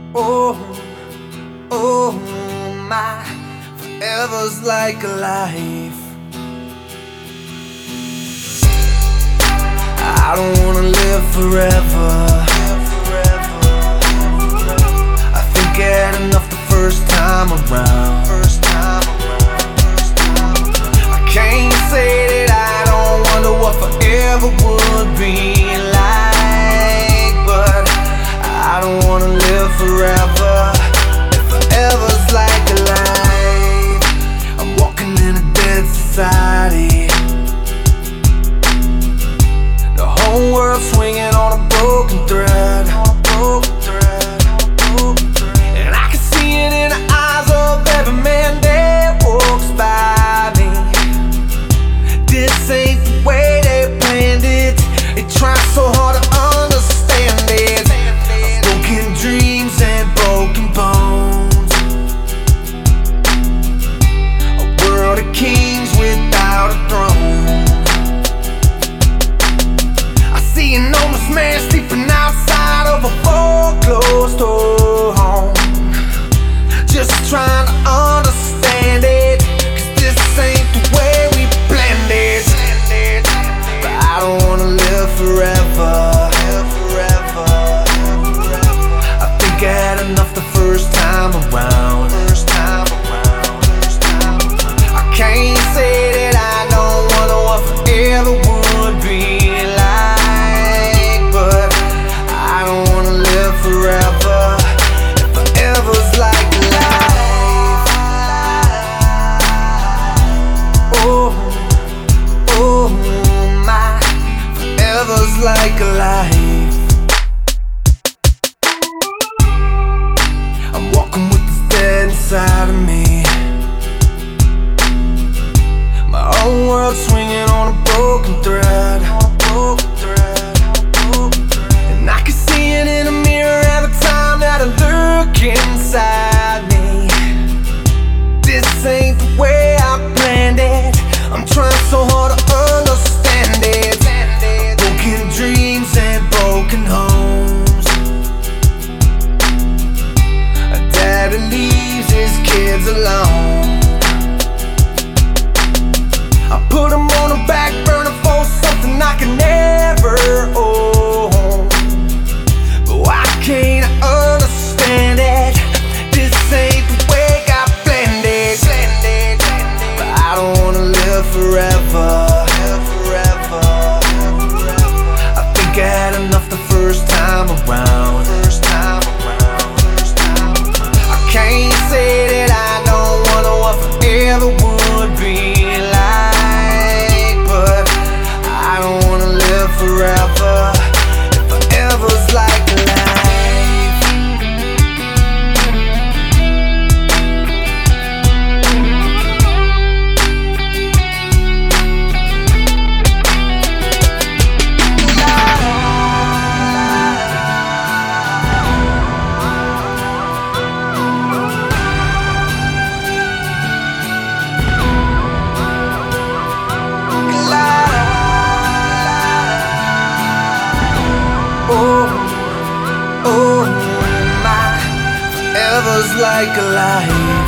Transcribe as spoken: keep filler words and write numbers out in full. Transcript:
Oh, oh my, forever's like a life. I don't wanna live forever. I think I had enough the first time around. First time around. I can't say that I don't wonder what forever would be like, but I don't wanna live forever. If forever's like a life, I'm walking in a dead society. The whole world swinging on a broken thread, broken thread, broken thread. And I can see it in the eyes of every man that walks by me. This ain't the way they planned it. They try so hard to understand it. Broken dreams and broken bones. A world of kings without a throne. I see an homeless man sleeping outside of a foreclosed home, just trying to understand it, 'cause this ain't the way we planned it. But I don't wanna live forever. I think I had enough the first time around. I can't say that I don't wonder what forever would be like, but I don't wanna live forever. If forever's like life. Oh, oh my, forever's like a life. I'm walking with this dead inside of me. My whole world swinging on a broken thread, broken thread, broken thread. And I can see it in the mirror every time that I look inside me. This ain't the way I planned it. I'm trying so hard to understand it. Broken dreams and broken homes. A dad who leaves his kids alone. I put them on the back burner for something I can never own. But I can't understand it. This ain't the way God planned it. But I don't wanna live forever. I think I had enough the first time around. I can't say that I don't wonder what forever would be like, but I don't wanna live forever. If forever's like life. Oh, oh my, forever's like a life.